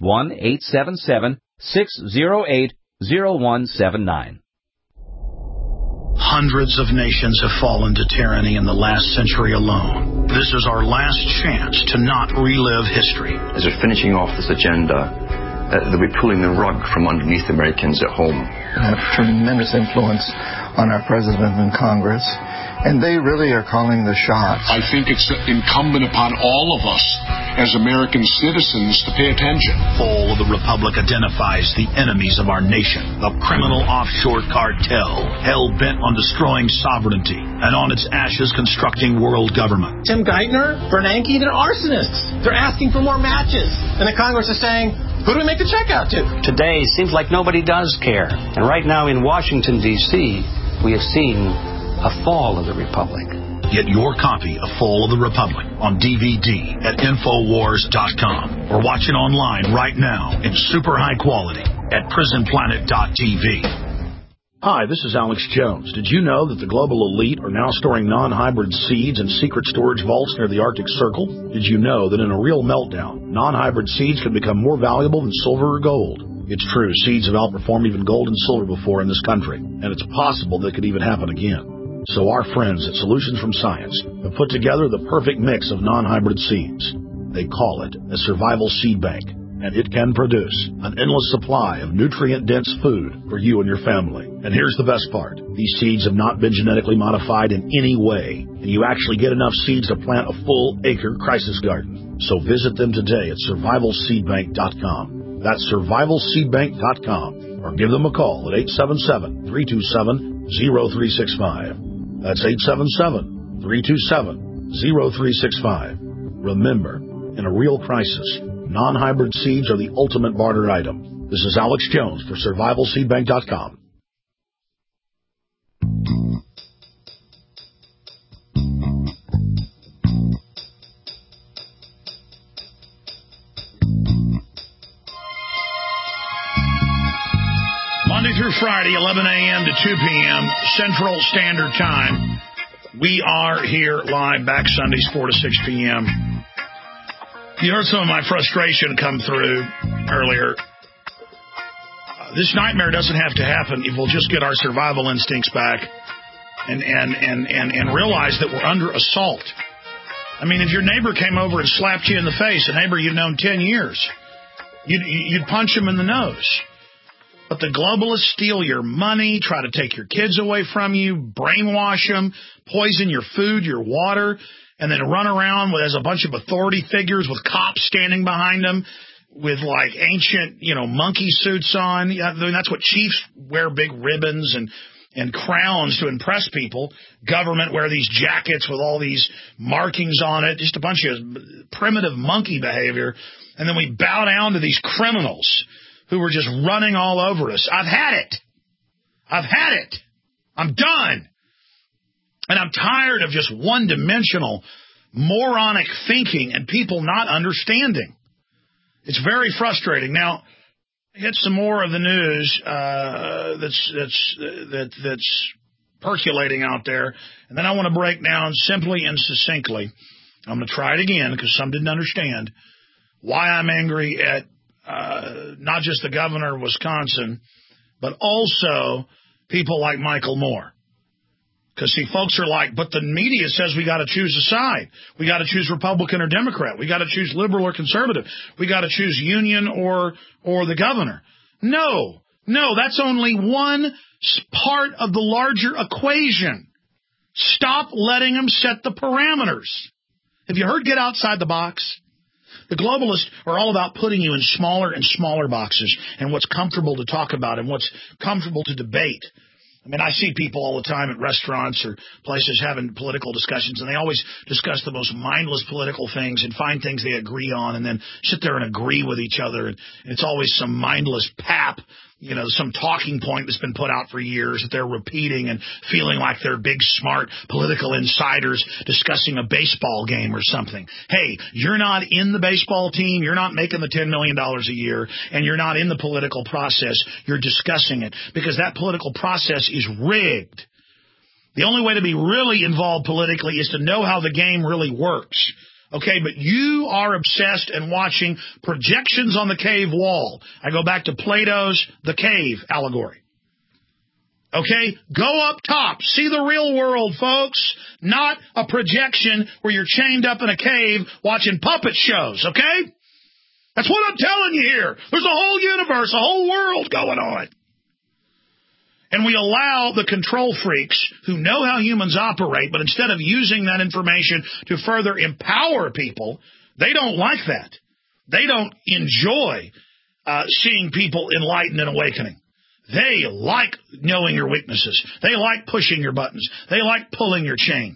1-877-608-0179. Hundreds of nations have fallen to tyranny in the last century alone. This is our last chance to not relive history. As we're finishing off this agenda, they'll be pulling the rug from underneath Americans at home. They have tremendous influence on our president and Congress, and they really are calling the shots. I think it's incumbent upon all of us as American citizens to pay attention. Fall of the Republic identifies the enemies of our nation, the criminal offshore cartel, hell-bent on destroying sovereignty, and on its ashes constructing world government. Tim Geithner, Bernanke, they're arsonists. They're asking for more matches. And the Congress is saying, who do we make the check out to? Today, it seems like nobody does care. And right now in Washington, D.C., we have seen a fall of the Republic. Get your copy of Fall of the Republic on DVD at Infowars.com or watch it online right now in super high quality at PrisonPlanet.tv. Hi, this is Alex Jones. Did you know that the global elite are now storing non-hybrid seeds in secret storage vaults near the Arctic Circle? Did you know that in a real meltdown, non-hybrid seeds can become more valuable than silver or gold? It's true, seeds have outperformed even gold and silver before in this country, and it's possible that could even happen again. So our friends at Solutions from Science have put together the perfect mix of non-hybrid seeds. They call it a survival seed bank, and it can produce an endless supply of nutrient-dense food for you and your family. And here's the best part. These seeds have not been genetically modified in any way, and you actually get enough seeds to plant a full-acre crisis garden. So visit them today at survivalseedbank.com. That's survivalseedbank.com, or give them a call at 877-327-0365. That's 877-327-0365. Remember, in a real crisis, non-hybrid seeds are the ultimate barter item. This is Alex Jones for survivalseedbank.com. Monday through Friday, 11 a.m. to 2 p.m. Central Standard Time. We are here live, back Sundays 4 to 6 p.m. You heard some of my frustration come through earlier. This nightmare doesn't have to happen if we'll just get our survival instincts back and realize that we're under assault. I mean, if your neighbor came over and slapped you in the face, a neighbor you'd known 10 years, you'd punch him in the nose. But the globalists steal your money, try to take your kids away from you, brainwash them, poison your food, your water, and then run around as a bunch of authority figures with cops standing behind them with like ancient, monkey suits on. I mean, that's what chiefs wear, big ribbons and crowns to impress people. Government wear these jackets with all these markings on it, just a bunch of primitive monkey behavior. And then we bow down to these criminals who were just running all over us. I've had it. I've had it. I'm done. And I'm tired of just one-dimensional, moronic thinking and people not understanding. It's very frustrating. Now, hit some more of the news that's percolating out there, and then I want to break down simply and succinctly. I'm going to try it again because some didn't understand why I'm angry at not just the governor of Wisconsin, but also people like Michael Moore. Because, see, folks are like, but the media says we got to choose a side. We got to choose Republican or Democrat. We got to choose liberal or conservative. We got to choose union or the governor. No, that's only one part of the larger equation. Stop letting them set the parameters. Have you heard get outside the box? The globalists are all about putting you in smaller and smaller boxes and what's comfortable to talk about and what's comfortable to debate. I mean, I see people all the time at restaurants or places having political discussions, and they always discuss the most mindless political things and find things they agree on and then sit there and agree with each other. And it's always some mindless pap, some talking point that's been put out for years that they're repeating and feeling like they're big, smart political insiders discussing a baseball game or something. Hey, you're not in the baseball team. You're not making the $10 million a year, and you're not in the political process. You're discussing it because that political process is rigged. The only way to be really involved politically is to know how the game really works. Okay, but you are obsessed and watching projections on the cave wall. I go back to Plato's The Cave allegory. Okay, go up top. See the real world, folks. Not a projection where you're chained up in a cave watching puppet shows, okay? That's what I'm telling you here. There's a whole universe, a whole world going on. And we allow the control freaks who know how humans operate, but instead of using that information to further empower people, they don't like that. They don't enjoy seeing people enlightened and awakening. They like knowing your weaknesses. They like pushing your buttons. They like pulling your chain.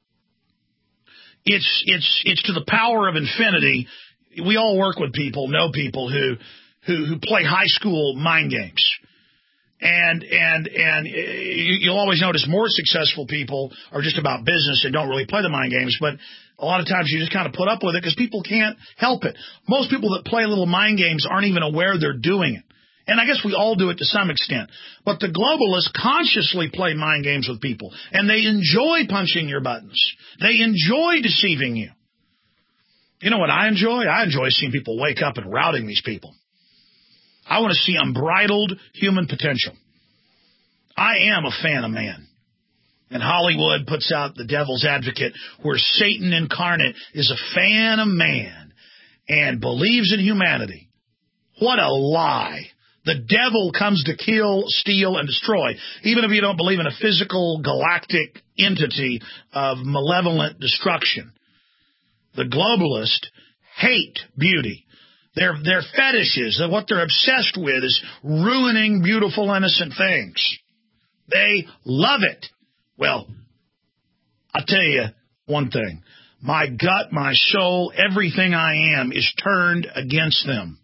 It's to the power of infinity. We all work with people, know people who play high school mind games. And you'll always notice more successful people are just about business and don't really play the mind games. But a lot of times you just kind of put up with it because people can't help it. Most people that play little mind games aren't even aware they're doing it. And I guess we all do it to some extent. But the globalists consciously play mind games with people. And they enjoy punching your buttons. They enjoy deceiving you. You know what I enjoy? I enjoy seeing people wake up and routing these people. I want to see unbridled human potential. I am a fan of man. And Hollywood puts out The Devil's Advocate, where Satan incarnate is a fan of man and believes in humanity. What a lie. The devil comes to kill, steal, and destroy, even if you don't believe in a physical galactic entity of malevolent destruction. The globalists hate beauty. Their fetishes, what they're obsessed with is ruining beautiful, innocent things. They love it. Well, I'll tell you one thing. My gut, my soul, everything I am is turned against them.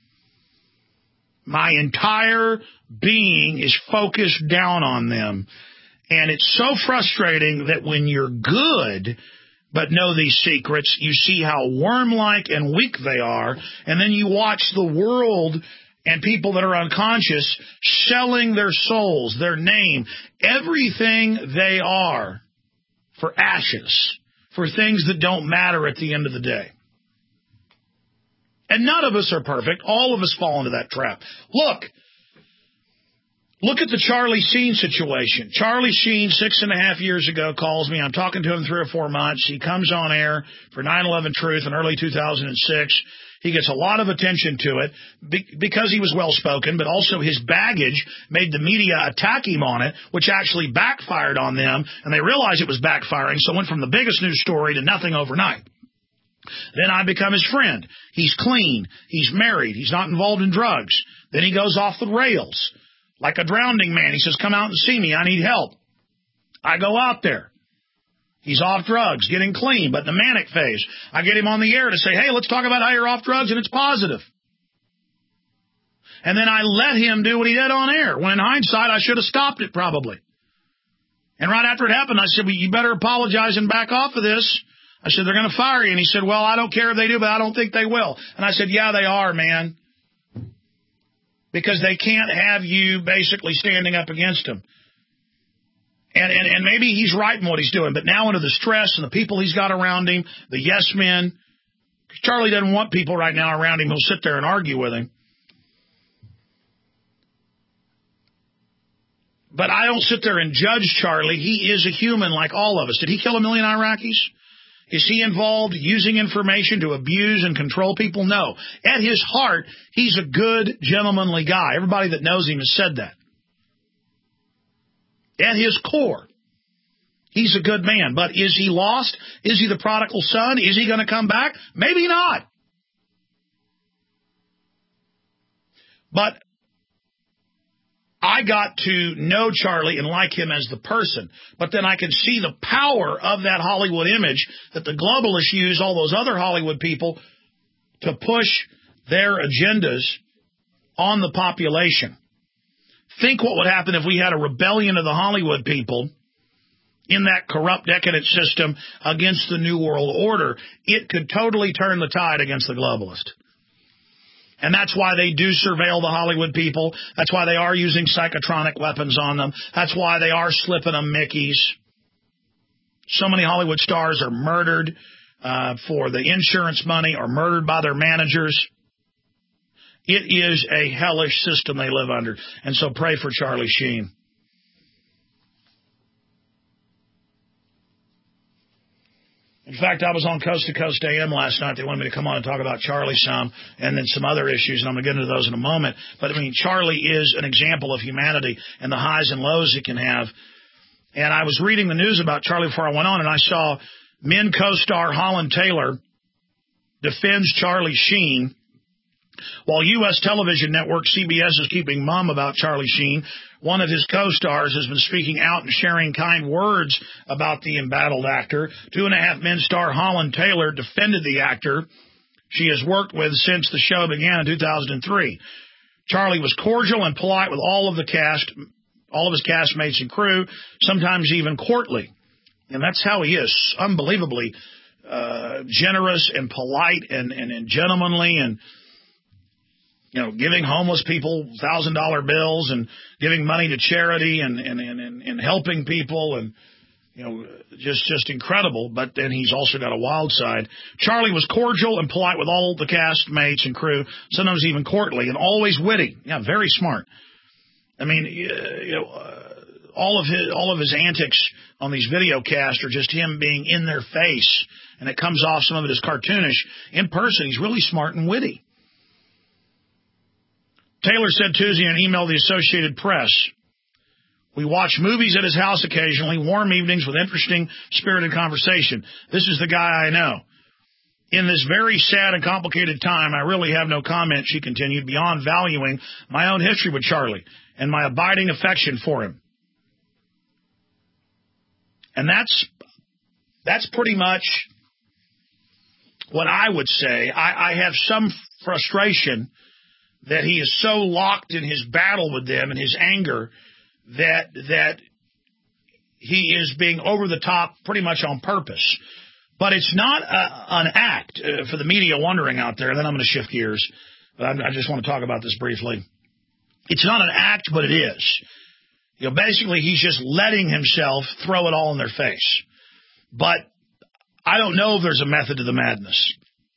My entire being is focused down on them. And it's so frustrating that when you're good but know these secrets, you see how worm-like and weak they are, and then you watch the world and people that are unconscious selling their souls, their name, everything they are for ashes, for things that don't matter at the end of the day. And none of us are perfect. All of us fall into that trap. Look at the Charlie Sheen situation. Charlie Sheen, 6.5 years ago, calls me. I'm talking to him 3 or 4 months. He comes on air for 9/11 Truth in early 2006. He gets a lot of attention to it because he was well-spoken, but also his baggage made the media attack him on it, which actually backfired on them, and they realized it was backfiring, so it went from the biggest news story to nothing overnight. Then I become his friend. He's clean. He's married. He's not involved in drugs. Then he goes off the rails. Like a drowning man. He says, come out and see me. I need help. I go out there. He's off drugs, getting clean, but in the manic phase. I get him on the air to say, hey, let's talk about how you're off drugs and it's positive. And then I let him do what he did on air, when in hindsight I should have stopped it probably. And right after it happened, I said, well, you better apologize and back off of this. I said, they're going to fire you. And he said, well, I don't care if they do, but I don't think they will. And I said, yeah, they are, man. Because they can't have you basically standing up against them. And maybe he's right in what he's doing, but now under the stress and the people he's got around him, the yes men, Charlie doesn't want people right now around him who'll sit there and argue with him. But I don't sit there and judge Charlie. He is a human like all of us. Did he kill 1 million Iraqis? Is he involved using information to abuse and control people? No. At his heart, he's a good, gentlemanly guy. Everybody that knows him has said that. At his core, he's a good man. But is he lost? Is he the prodigal son? Is he going to come back? Maybe not. But I got to know Charlie and like him as the person. But then I could see the power of that Hollywood image that the globalists use, all those other Hollywood people, to push their agendas on the population. Think what would happen if we had a rebellion of the Hollywood people in that corrupt, decadent system against the New World Order. It could totally turn the tide against the globalist. And that's why they do surveil the Hollywood people. That's why they are using psychotronic weapons on them. That's why they are slipping them Mickeys. So many Hollywood stars are murdered for the insurance money or murdered by their managers. It is a hellish system they live under. And so pray for Charlie Sheen. In fact, I was on Coast to Coast AM last night. They wanted me to come on and talk about Charlie some, and then some other issues, and I'm going to get into those in a moment. But, I mean, Charlie is an example of humanity and the highs and lows it can have. And I was reading the news about Charlie before I went on, and I saw Men co-star Holland Taylor defends Charlie Sheen, while U.S. television network CBS is keeping mum about Charlie Sheen. One of his co-stars has been speaking out and sharing kind words about the embattled actor. 2.5 Men star Holland Taylor defended the actor she has worked with since the show began in 2003. Charlie was cordial and polite with all of the cast, all of his castmates and crew, sometimes even courtly. And that's how he is, unbelievably generous and polite and gentlemanly, and giving homeless people $1,000 bills and giving money to charity and helping people, and just incredible. But then he's also got a wild side. Charlie was cordial and polite with all the castmates and crew, sometimes even courtly, and always witty. Yeah, very smart. I mean, all of his antics on these video casts are just him being in their face, and it comes off some of it as cartoonish. In person, he's really smart and witty. Taylor said Tuesday in an email to the Associated Press, "We watch movies at his house occasionally, warm evenings with interesting, spirited conversation. This is the guy I know. In this very sad and complicated time, I really have no comment," she continued, "beyond valuing my own history with Charlie and my abiding affection for him." And that's pretty much what I would say. I have some frustration that he is so locked in his battle with them and his anger that he is being over the top pretty much on purpose. But it's not an act, for the media wondering out there. Then I'm going to shift gears, but I just want to talk about this briefly. It's not an act, but it is. Basically, he's just letting himself throw it all in their face. But I don't know if there's a method to the madness.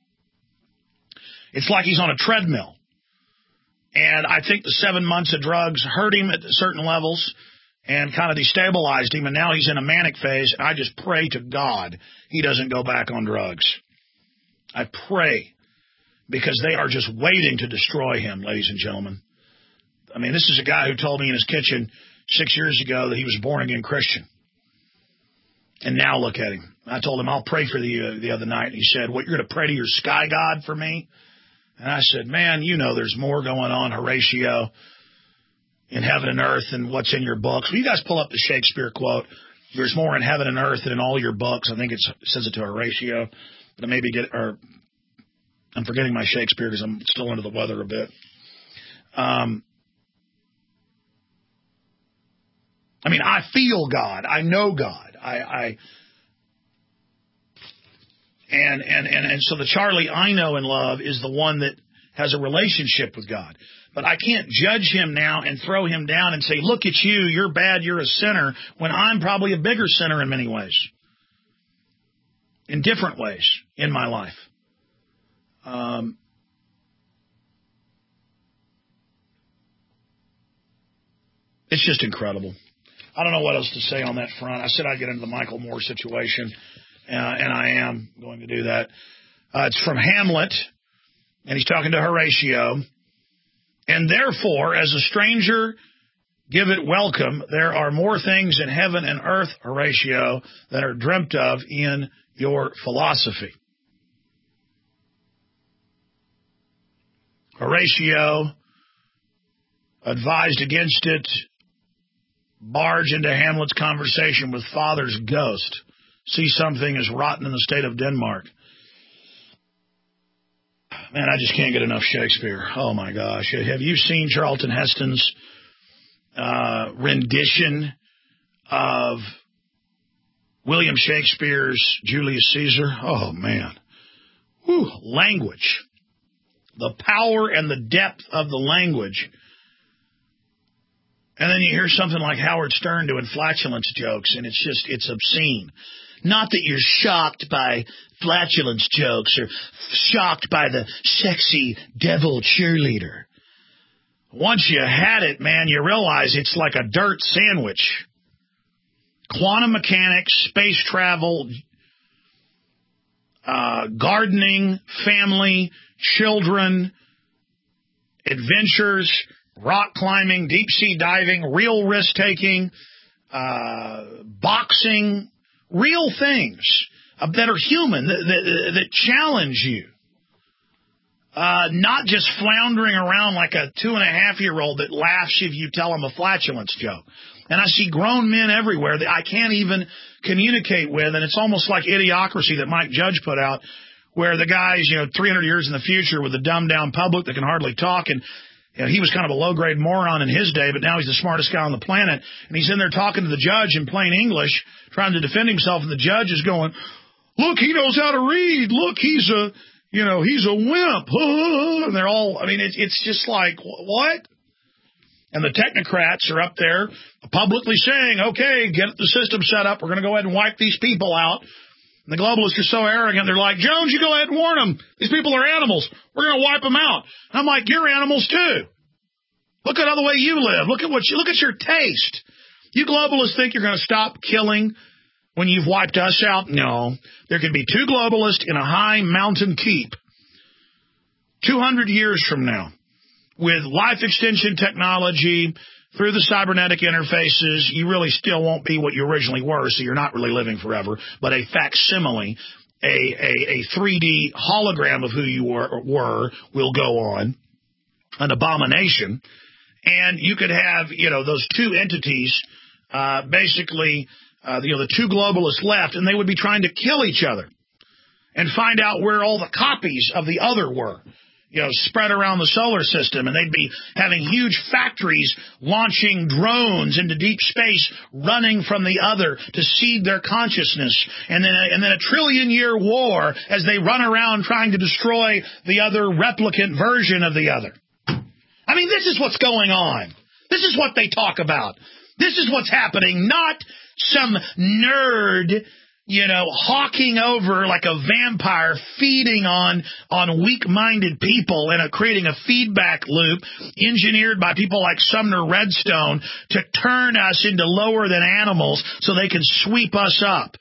It's like he's on a treadmill. And I think the 7 months of drugs hurt him at certain levels and kind of destabilized him. And now he's in a manic phase. I just pray to God he doesn't go back on drugs. I pray, because they are just waiting to destroy him, ladies and gentlemen. I mean, this is a guy who told me in his kitchen 6 years ago that he was a born-again Christian. And now look at him. I told him, I'll pray for you the other night. And he said, what, you're going to pray to your sky god for me? And I said, man, there's more going on, Horatio, in heaven and earth than what's in your books. Will you guys pull up the Shakespeare quote? There's more in heaven and earth than in all your books. I think it says it to Horatio. But I'm forgetting my Shakespeare because I'm still under the weather a bit. I mean, I feel God. I know God. And so the Charlie I know and love is the one that has a relationship with God. But I can't judge him now and throw him down and say, look at you, you're bad, you're a sinner, when I'm probably a bigger sinner in many ways. In different ways in my life. It's just incredible. I don't know what else to say on that front. I said I'd get into the Michael Moore situation, and I am going to do that. It's from Hamlet, and he's talking to Horatio. And therefore, as a stranger, give it welcome. There are more things in heaven and earth, Horatio, that are dreamt of in your philosophy. Horatio advised against it. Barge into Hamlet's conversation with father's ghost. See something is rotten in the state of Denmark. Man, I just can't get enough Shakespeare. Oh, my gosh. Have you seen Charlton Heston's rendition of William Shakespeare's Julius Caesar? Oh, man. Whew, language. The power and the depth of the language. And then you hear something like Howard Stern doing flatulence jokes, and it's obscene. Not that you're shocked by flatulence jokes or shocked by the sexy devil cheerleader. Once you had it, man, you realize it's like a dirt sandwich. Quantum mechanics, space travel, gardening, family, children, adventures, rock climbing, deep sea diving, real risk taking, boxing, real things that are human, that challenge you. Not just floundering around like a 2.5-year-old that laughs if you tell him a flatulence joke. And I see grown men everywhere that I can't even communicate with, and it's almost like Idiocracy that Mike Judge put out, where the guy's, 300 years in the future with a dumbed-down public that can hardly talk, and he was kind of a low-grade moron in his day, but now he's the smartest guy on the planet. And he's in there talking to the judge in plain English, trying to defend himself, and the judge is going, look, he knows how to read. Look, he's a wimp. And they're all, it's just like, what? And the technocrats are up there publicly saying, okay, get the system set up. We're going to go ahead and wipe these people out. And the globalists are so arrogant. They're like, Jones, you go ahead and warn them. These people are animals. We're going to wipe them out. And I'm like, you're animals too. Look at the way you live. Look at your taste. You globalists think you're going to stop killing when you've wiped us out? No. There can be 2 globalists in a high mountain keep 200 years from now with life extension technology through the cybernetic interfaces. You really still won't be what you originally were, so you're not really living forever, but a facsimile, a 3D hologram of who you were will go on, an abomination, and you could have, those 2 entities, basically, the 2 globalists left, and they would be trying to kill each other and find out where all the copies of the other were. Spread around the solar system, and they'd be having huge factories launching drones into deep space, running from the other to seed their consciousness, and then a 1,000,000,000-year war as they run around trying to destroy the other replicant version of the other. This is what's going on. This is what they talk about. This is what's happening, not some nerd hawking over like a vampire, feeding on weak-minded people and creating a feedback loop engineered by people like Sumner Redstone to turn us into lower than animals so they can sweep us up.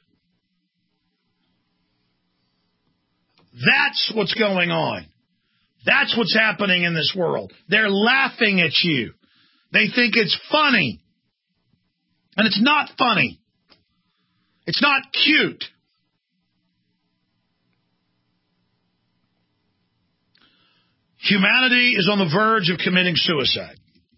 That's what's going on. That's what's happening in this world. They're laughing at you. They think it's funny. And it's not funny. It's not cute. Humanity is on the verge of committing suicide.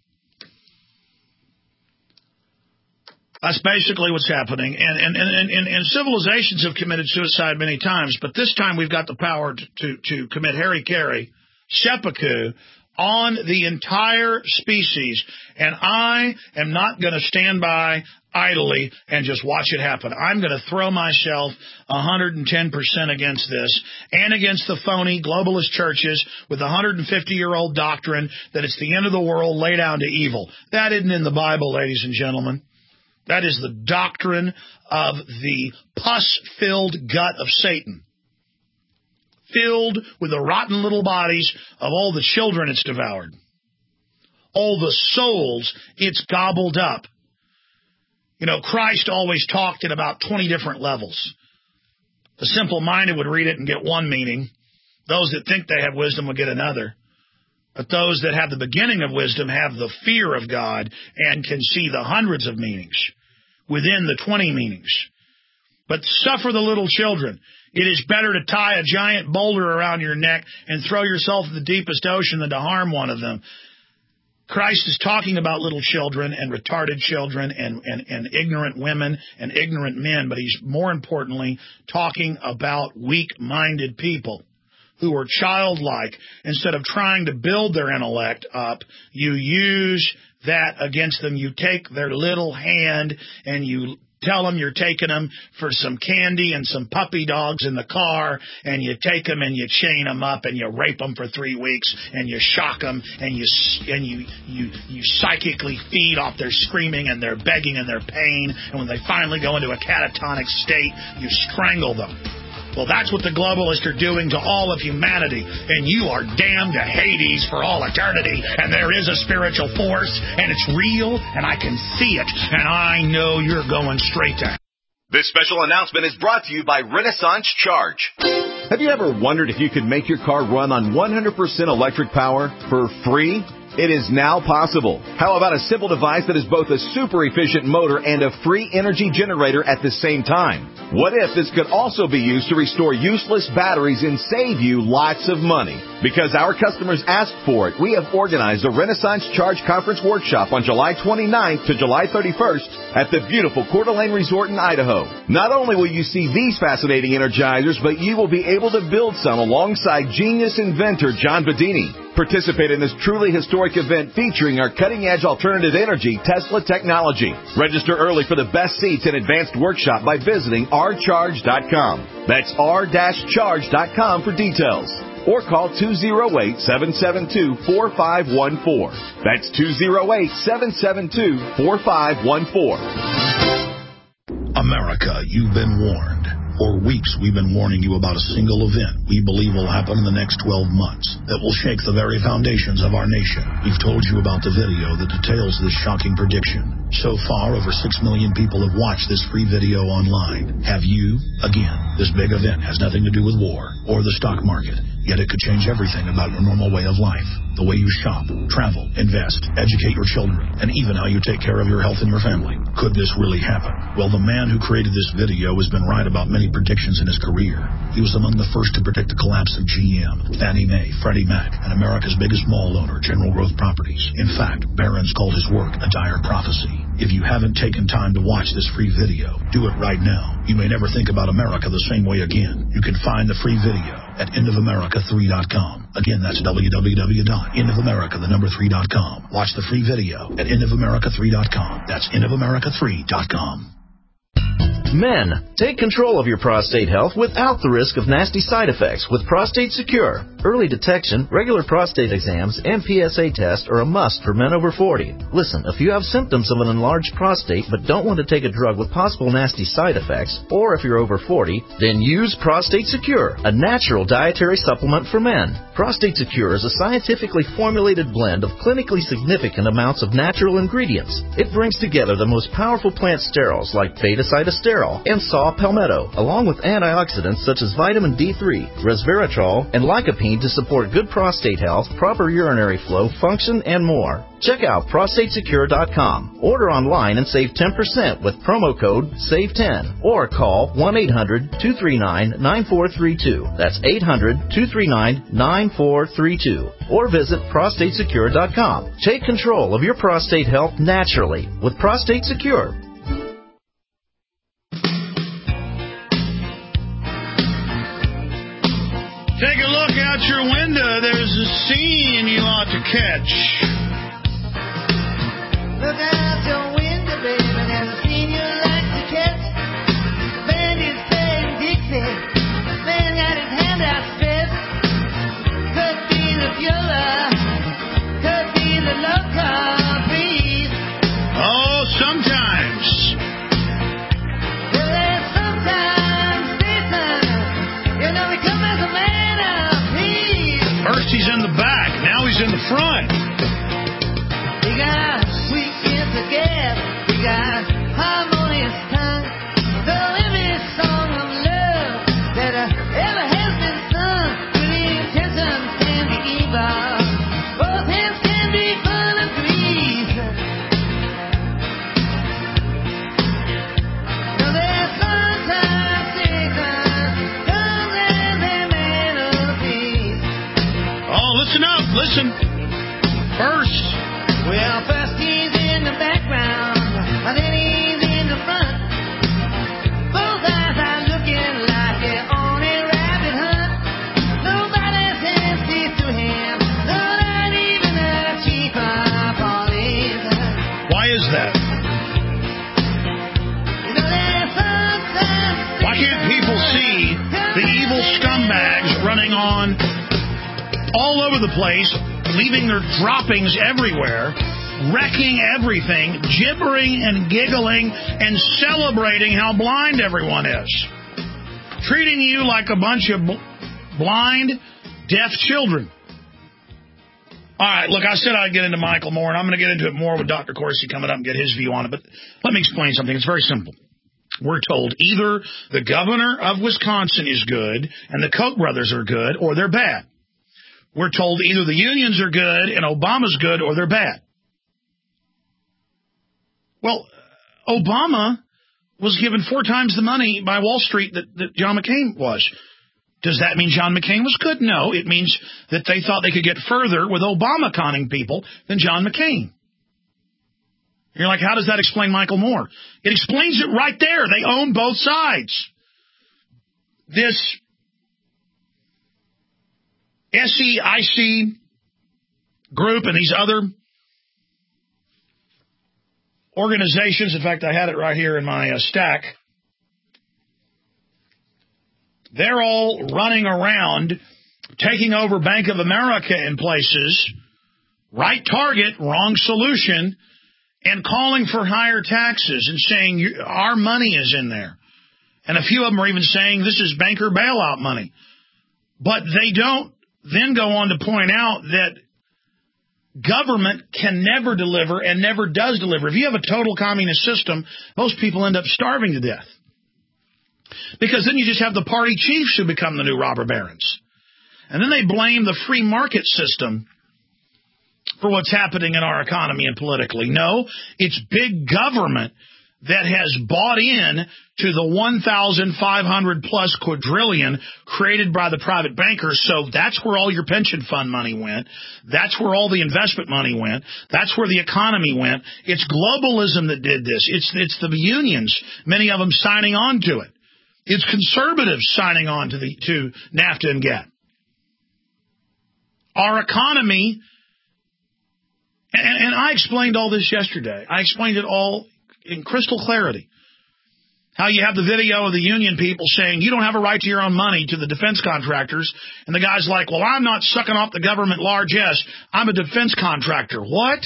That's basically what's happening. And civilizations have committed suicide many times, but this time we've got the power to commit hara-kiri, seppuku, on the entire species, and I am not going to stand by idly and just watch it happen. I'm going to throw myself 110% against this and against the phony globalist churches with 150-year-old doctrine that it's the end of the world laid down to evil. That isn't in the Bible, ladies and gentlemen. That is the doctrine of the pus-filled gut of Satan, filled with the rotten little bodies of all the children it's devoured, all the souls it's gobbled up. You know, Christ always talked in about 20 different levels. The simple-minded would read it and get one meaning. Those that think they have wisdom would get another. But those that have the beginning of wisdom have the fear of God and can see the hundreds of meanings within the 20 meanings. But suffer the little children. It is better to tie a giant boulder around your neck and throw yourself in the deepest ocean than to harm one of them. Christ is talking about little children and retarded children and ignorant women and ignorant men, but he's more importantly talking about weak-minded people who are childlike. Instead of trying to build their intellect up, you use that against them. You take their little hand and you tell them you're taking them for some candy and some puppy dogs in the car, and you take them and you chain them up and you rape them for 3 weeks and you shock them and you psychically feed off their screaming and their begging and their pain, and when they finally go into a catatonic state, you strangle them. Well, that's what the globalists are doing to all of humanity, and you are damned to Hades for all eternity, and there is a spiritual force, and it's real, and I can see it, and I know you're going straight to hell. This special announcement is brought to you by Renaissance Charge. Have you ever wondered if you could make your car run on 100% electric power for free? It is now possible. How about a simple device that is both a super efficient motor and a free energy generator at the same time? What if this could also be used to restore useless batteries and save you lots of money? Because our customers asked for it, we have organized a Renaissance Charge Conference Workshop on July 29th to July 31st at the beautiful Coeur d'Alene Resort in Idaho. Not only will you see these fascinating energizers, but you will be able to build some alongside genius inventor John Bedini. Participate in this truly historic event featuring our cutting-edge alternative energy Tesla technology. Register early for the best seats and advanced workshop by visiting rcharge.com. That's r-charge.com for details. Or call 208-772-4514. That's 208-772-4514. America, you've been warned. For weeks, we've been warning you about a single event we believe will happen in the next 12 months that will shake the very foundations of our nation. We've told you about the video that details this shocking prediction. So far, over 6 million people have watched this free video online. Have you? Again, this big event has nothing to do with war or the stock market, yet it could change everything about your normal way of life. The way you shop, travel, invest, educate your children, and even how you take care of your health and your family. Could this really happen? Well, the man who created this video has been right about many predictions in his career. He was among the first to predict the collapse of GM, Fannie Mae, Freddie Mac, and America's biggest mall owner, General Growth Properties. In fact, Barron's called his work a dire prophecy. If you haven't taken time to watch this free video, do it right now. You may never think about America the same way again. You can find the free video at endofamerica3.com. Again, that's www.endofamerica3.com. Watch the free video at endofamerica3.com. That's endofamerica3.com. Men, take control of your prostate health without the risk of nasty side effects with Prostate Secure. Early detection, regular prostate exams, and PSA tests are a must for men over 40. Listen, if you have symptoms of an enlarged prostate but don't want to take a drug with possible nasty side effects, or if you're over 40, then use Prostate Secure, a natural dietary supplement for men. Prostate Secure is a scientifically formulated blend of clinically significant amounts of natural ingredients. It brings together the most powerful plant sterols like beta-cytosterol and saw palmetto, along with antioxidants such as vitamin D3, resveratrol, and lycopene to support good prostate health, proper urinary flow, function, and more. Check out prostatesecure.com. Order online and save 10% with promo code SAVE10 or call 1-800-239-9432. That's 800-239-9432. Or visit prostatesecure.com. Take control of your prostate health naturally with Prostate Secure. Take a look out your window, there's a scene you ought to catch. Look out your window, baby, there's a scene you like to catch. The band is playing Dixie. The man got his hand outstretched. Could be the Bueller, could be the local breeze. Oh, sometimes. Well, there's sometimes seasons. You know, he comes as a man of peace. First he's in the back, now he's in the front. We got weekends together. We got harmonious tongue. So every song of love that ever has been sung, with the intentions can be evil. Both hands can be full of grease. So there's sometimes seasons, comes as a man of peace. Oh, listen up, listen. First. Well, first he's in the background, and then he's in the front. Both eyes are looking like they're on a rabbit hunt. Nobody's empty to him, not even the chief of police. Why is that? You know, there's sometimes Why can't people see the evil scumbags running on all over the place, leaving their droppings everywhere, wrecking everything, gibbering and giggling and celebrating how blind everyone is, treating you like a bunch of blind, deaf children? All right, look, I said I'd get into Michael Moore, and I'm going to get into it more with Dr. Corsi coming up and get his view on it, but let me explain something. It's very simple. We're told either the governor of Wisconsin is good and the Koch brothers are good, or they're bad. We're told either the unions are good and Obama's good, or they're bad. Well, Obama was given 4 times the money by Wall Street that John McCain was. Does that mean John McCain was good? No, it means that they thought they could get further with Obama conning people than John McCain. You're like, how does that explain Michael Moore? It explains it right there. They own both sides. This SEIC group and these other organizations, in fact, I had it right here in my stack, they're all running around taking over Bank of America in places, right target, wrong solution, and calling for higher taxes and saying our money is in there. And a few of them are even saying this is banker bailout money. But they don't then go on to point out that government can never deliver and never does deliver. If you have a total communist system, most people end up starving to death. Because then you just have the party chiefs who become the new robber barons. And then they blame the free market system for what's happening in our economy and politically. No, it's big government that has bought in to the 1,500 plus quadrillion created by the private bankers. So that's where all your pension fund money went. That's where all the investment money went. That's where the economy went. It's globalism that did this. It's the unions, many of them signing on to it. It's conservatives signing on to NAFTA and GATT. Our economy, and I explained all this yesterday. I explained it all in crystal clarity. How you have the video of the union people saying you don't have a right to your own money to the defense contractors. And the guy's like, well, I'm not sucking off the government largesse. I'm a defense contractor. What?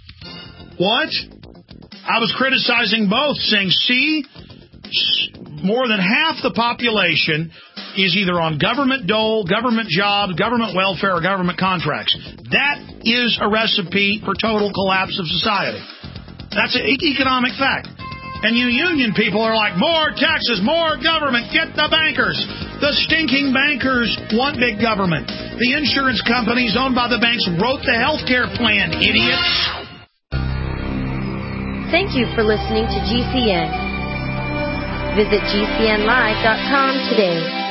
I was criticizing both, saying, see, more than half the population is either on government dole, government jobs, government welfare, or government contracts. That is a recipe for total collapse of society. That's an economic fact. And you union people are like, more taxes, more government, get the bankers. The stinking bankers want big government. The insurance companies owned by the banks wrote the health care plan, idiots. Thank you for listening to GCN. Visit GCNlive.com today.